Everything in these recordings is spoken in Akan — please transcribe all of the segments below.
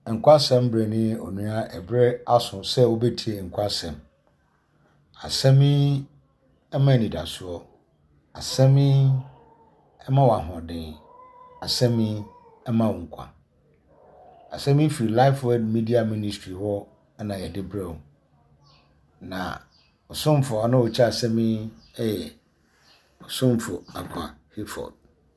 Nkwasɛm brɛni onua ɛbrɛ aso sɛ wobɛtie nkwasɛm. Asɛm yi ɛma anidasoɔ. Asɛm yi ɛma w'ahoɔden. Asɛm yi ɛma wo nkwa. Asɛm yi firi Lifeword Media Ministry hɔ ɛna yɛde brɛ wo. Na ɔsomfo a ɔno ɔkyerɛ asɛm yi ɛyɛ ɔsomfo Akwa Hayford.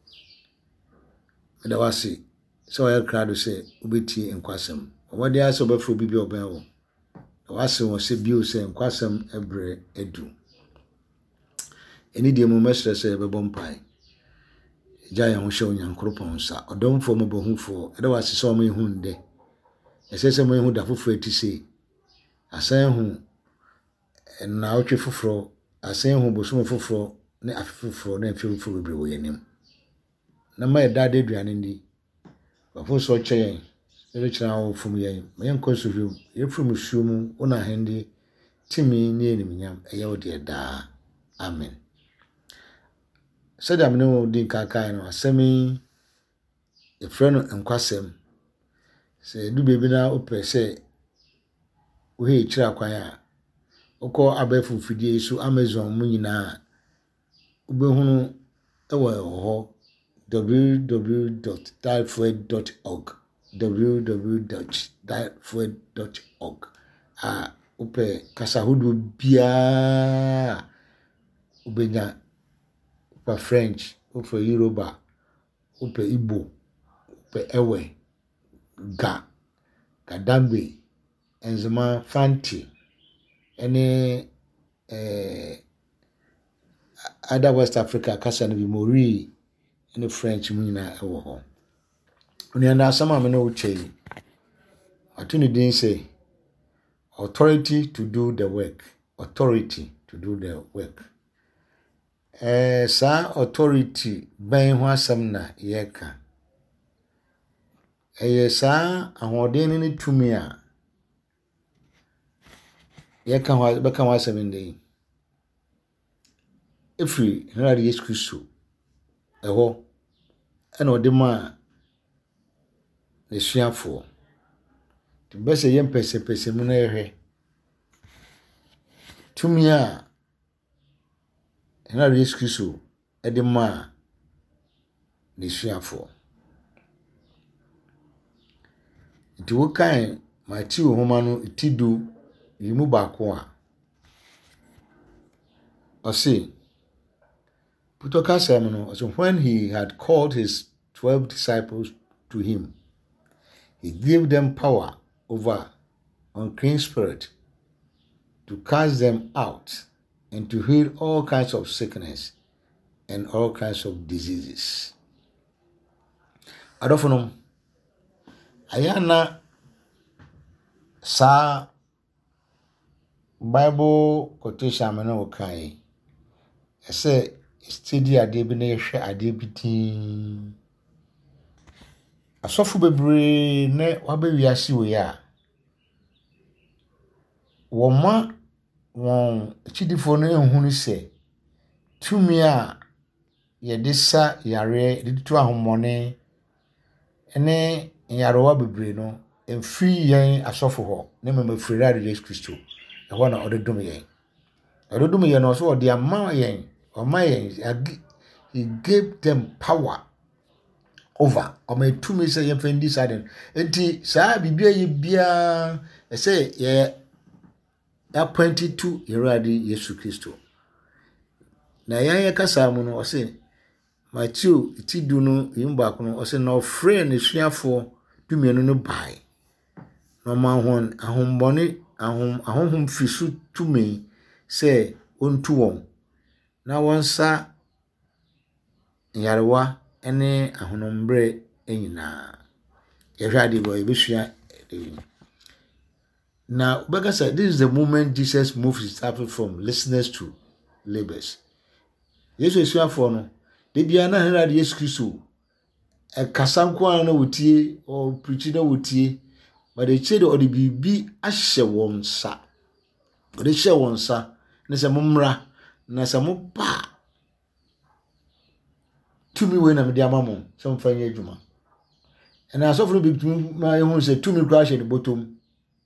Ɛda wase sɛ ɔyɛ krado sɛ wobɛtie nkwasɛm. Ɔwɔde asɛ ɔbɛfrɛ obi bi ɔbɛn wo. Wase wɔ sɛ bio sɛ nkwasɛm ɛbrɛ edu. Ɛni deɛ mu mɛsrɛ sɛ yɛbɛbɔ mpae. Gya yɛn ho hyɛ Onyankopɔn nsa. Ɔdɔmfoɔ mmɔbɔhufoɔ ɛda wase sɛ ɔmo ehu ndɛ. Ɛsɛ sɛ ɔmo ehu da foforɔ ati sɛ asan hu na ɔtwe foforɔ, asan hu bosom foforɔ ne afe foforɔ na afe foforɔ bebree wɔ yɛnim. Na ma yɛda de aduane ndi. Wafo so kyɛ yɛn. Ɛrekyerɛ wo fom yɛn. Ma yɛn kɔ so hwem. Yɛfiri mu suo mu wona hende timi ne enimnyam ɛyɛ wo de daa. Amen. Sɛdeɛ mene wo di nkankan no asɛm yi yɛfrɛ no nkwasɛm. Sɛ du baabi na wopɛ sɛ wohɛ kyerɛ akwan a wokɔ abɛɛfo mfidie so Amazon mu nyinaa wobɛhunu ɛwɔ hɔ www.lifeword.org www.lifeword.org wopɛ kasa hodoɔ biara wobɛnya. Wopɛ French, wopɛ Yoruba, wopɛ Igbo, wopɛ Ewe, Gadambe, Enzima, Fanti, ɛne other West Africa kasa no bi Mori ɛne French mu nyinaa ɛwɔ hɔ. Onuanda asɛm a me ne wo kyɛ yi. Ato ne din sɛ authority to do the work. Authority to do the work. Sa authority bɛn ho asɛm na yɛka. Sa ahoɔden ne tumi a yɛka ho bɛka ho asɛm ndɛ. Efiri Henry Yesu Kristo ɛhɔ ɛna ɔde ma nesuafoɔ. Tibɛsɛ yɛn pɛsɛpɛsɛ mu na yɛhwɛ. Tumi a Henry Yesu Kristo ɛde ma nesuafoɔ. Nti wokan Matthew homa no itidu yimu baako a ɔse Putokasɛm no ɔse when he had called his 12 disciples to him, he gave them power over unclean spirit to cast them out and to heal all kinds of sickness and all kinds of diseases. Adofonom ayana sa Bible quotation amena okai. Ese study ade bi na yehwe ade bi tin. Asofo bebre ne waba wiase we ya. Woma won chidifo no ehunu se tumi a yɛde sa yare de tu ahomone ene yarewa bebre no emfi yɛn asofo hɔ ne memafiri ade Yesu Kristo ɛhɔ na ɔde dom yɛn. Ɔde dom yɛn no so ɔde ama yɛn, he gave them power over tumi sɛ yɛmfendi saden. Enti saa bibia yɛ bia ɛsɛ yɛ appointed to Yerade Yesu Kristo. Na yɛn kasa mu no ɔse Matthew itidu no yimba kono ɔse na ɔfrɛ ne suafoɔ dumienu no bai. Na ma hon ahombɔne ahonhom fisu tumi sɛ ontu wɔn na wɔnsa yarewa ene ahonombre enyina. Yerade boy besua. Now, Becca said, this is the moment Jesus moves his disciples from listeners to laborers. Yesu esua for no. De bia na Henry Yesu Kristo. E kasanko an na wotie or preach na wotie. But they say the bibi ahye won sa. They hye won sa. Na se momra na se mo pa. Tumi we na me de amamo. Se mo fanye adwuma. and asofo no betumi ma ehun se tumi kura hye ne bottom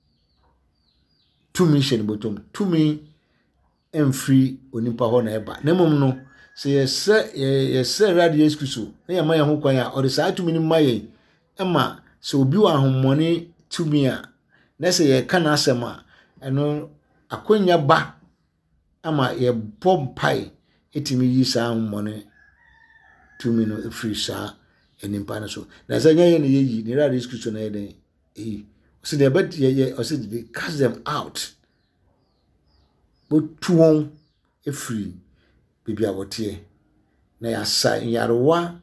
tumi hye ne bottom tumi emfiri onipa ho na eba na mom no se yese radio excuse na yema ye ho kwan a o de saa tumi ni maye ema se obi wa ahomoni tumi a na se ye ka na asema eno akonya ba ama ye bompai etimi yi saa ahomoni tumi no efiri saa enimpa na so na se nya ye ne yi ne radio excuse na ye den so they bet ye o se they cast them out but tuon efiri bibia wotie na ya sa yarewa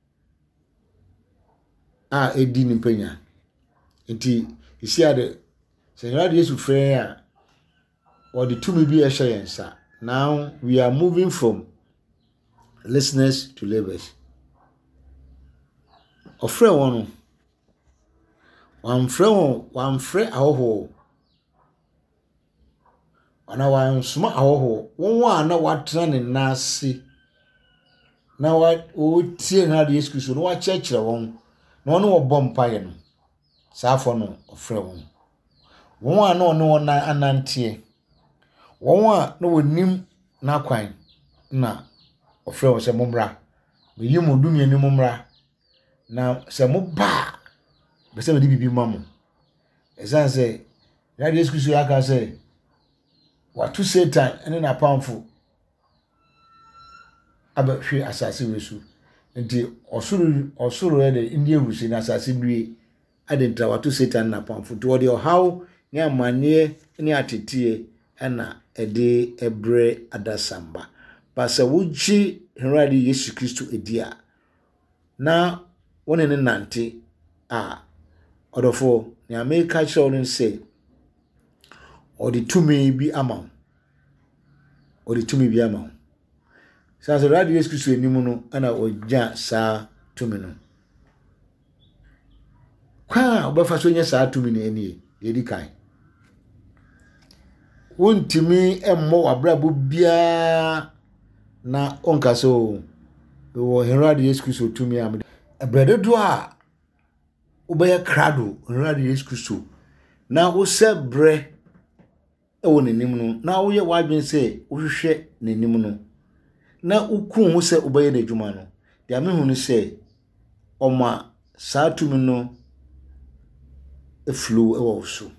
a edi nimpanya nti isi ade se radio Yesu frɛ a or the two maybe yensa. Now we are moving from listeners to labels. Ofre one one frɛ ahoho ana wan suma ahoho won na watena ne nase na wa o tie na de Yesu Kristo no wa kyerɛkyerɛ won na ono wo bompaye no saafo no ofre won na ono na anante won na wonim na kwan na ofre won se momra me yimu dumie ni momra na se mo ba be se me di bibi mamu esan se na de Yesu Kristo aka se watu Satan ene na pamfo abahwe asase wesu nti osuru ede indie wusi na asase due adentra watu Satan na pamfo to de ohaw ne amane ne atetie na ede ebre adasamba pasa wuji henradi Yesu Kristo edia na woni ne nante odofo ne America children say or the tumi bi ama sa so radio Yesu Kristo enimu no ana ogya saa tumi no kwa obafa so nya saa tumi ne enie yedi kan wontimi emmo wabrabo bia na onka so wo radio Yesu Kristo tumi am ebredo a obaya krado radio Yesu Kristo na wo se bre ewo nenim no na wo ye wadwen se wo hwehwe nenim no na ukun ho se obaye na adwuma no de amehu no se oma saa tumi no eflow ewo so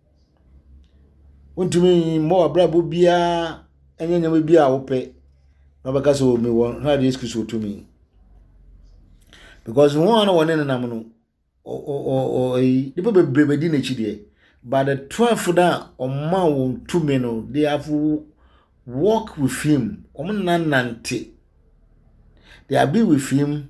wontumi mo abrabo bia enyanyam bia wo pe na baka so me won radio Yesu Kristo tumi because one in nam no the bebre di na chide but the 12 that oma won tumi no they have walk with him nante they have be with him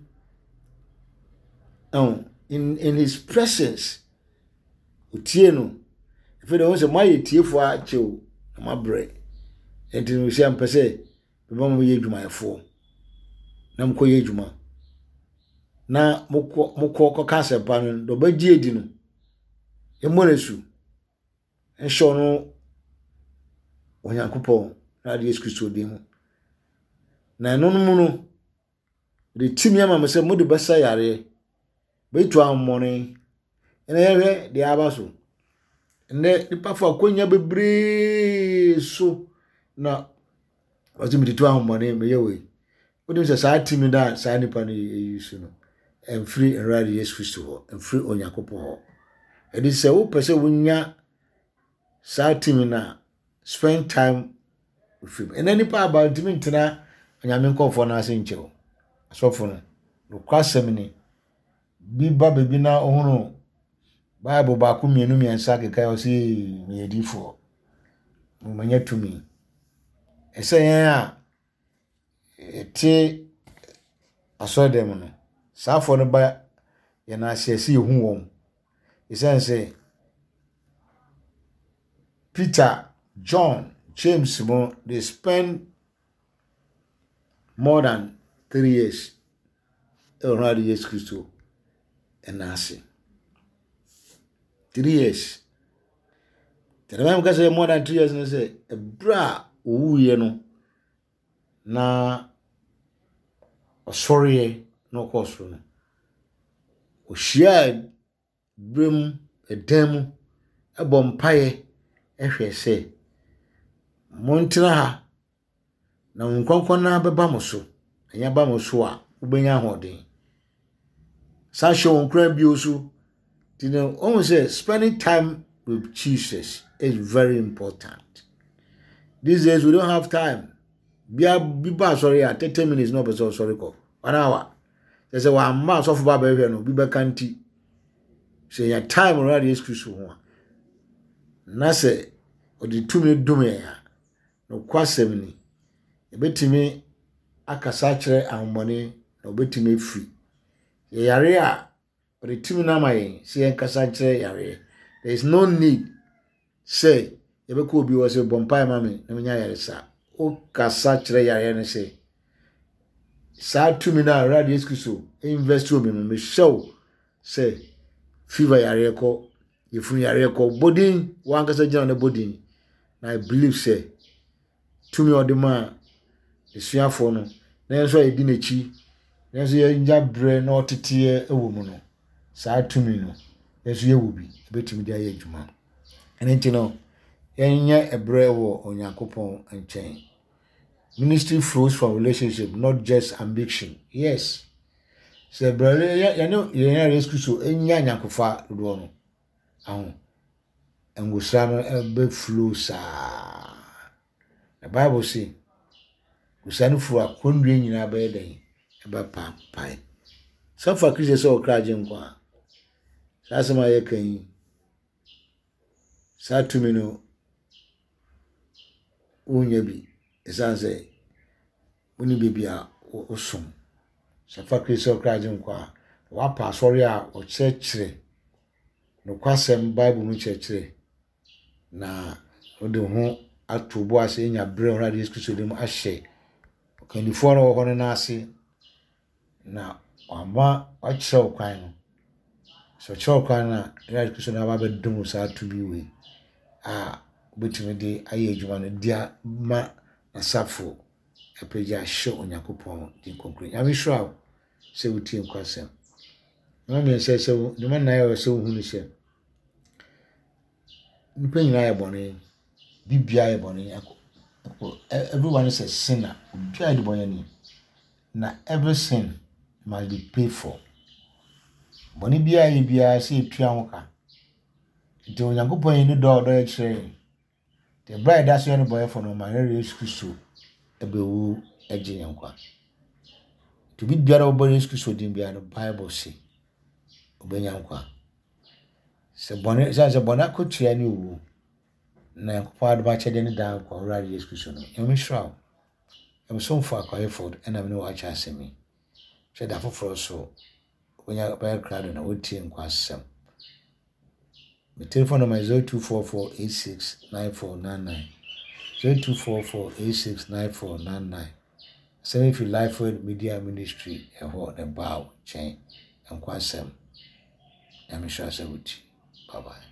in his presence utie no if they want say my tiefo a chew na mabre enti no se ampese be bam ye dwumayefo na mko ye dwuma na mko kase pa no do bagye edi no emoresu ensho no onyankopon na Yesu Kristo di mu na eno no mu no de timi ama me se mo de besa yare betu amone ene yehwe de abaso ene nipa fa konya bebre so na wazi mi tu amone me yewe wodi se saa timi da saa nipa no yesu no emfiri radio Yesu Kristo ho emfiri onyankopon ho edi se wo pese wonya saa timi na spend time with him and nipa about timi ntina onyame nkofo na ase nchewo asofo no kwasem ni biba bebi na ohunu bible ba ku mienu miensa keka o si miedifo mo manya tumi esen a ete asodem no saafo no ba ye na asiasi ehu won esen se Peter, John, James mo they spend more than 3 years around Jesus Christ and nasi 3 years. The man can say more than 3 years and say a bra you know na sorry no cost no Ohyia brem edam ebo mpaye ehwe se montena ha na nkonkon na beba mo so anya ba mo so a ubenya hoden sa show nkran bi osu you know almost say spending time with Jesus is very important. These days we don't have time. Biba sorry 30 minutes no be so sorry ko 1 hour they say wa ma so for ba be no bi be kanti say your time already excuse ho na say odi tumi dum ya no kwasem ni ebetimi akasa kire ahomone na obetimi free yare a odi tumi na mayen say akasa kire yare. There is no need say yebeko obi wo say bompai mame na menya yare sa o kasa kire yare ne say sa tumi na radio excuse invest obi no me show say fever yare ko yefun yare ko bodin wan kasa gina na bodin na I believe say tumi odema esuafo no na enso edi nachi na enso ye nja bre na otete ewo mu no sa tumi no enso ye wo bi betumi dia ye adwuma enti no yenye ebre wo Onyankopon enchen. Ministry flows from relationship, not just ambition. Yes. So brother you know rescue so enya nyakofa do no ahụ engusra no be flow sa the Bible say usanu fu akondwe nyina be den ebe papai so for Christ so kraje nkwa sa sema ye kan sa tumi no unya bi esanse oni bibia osum so for Christ so kraje nkwa wa pa sorry a o chechire no kwasem Bible mu chechire na ode ho atubo ase enya bre on radio Kristo dem ahye kanifo no ho na ase na ama akyerɛ kwan no so kyerɛ kwan na radio Kristo na ba bedum sa to bi we a betumi de aye adwuma no dia ma asafo epeja hye Onyankopɔn din konkre ya me hwa se wutie nkwasem na me se de man na ya se hu ni se nipa nyina ya bɔne bibia ya bɔne everyone is a sinner bibia ya bɔne ni na every sin must be paid for bɔne bia ya bia se etua ho ka nti Onyankopɔn ni do ya kyerɛ the bride that's any boy for no man Jesus Christ ebewu agye yankwa to be biara obere Jesus Christ din bia no Bible say obenyankwa se bɔne se bɔne akotua ni owu na yankwa adba kyede ni dan kwa ora Jesus Christ no emishraw emso mfa akwayeford ena me no acha asemi hwe da foforo so onya ba krado na wotie nkwasem. My telephone number is 0244869499. 0244869499. Send if you life with media ministry and what about chain and quasem. I'm sure I say with you. Bye bye.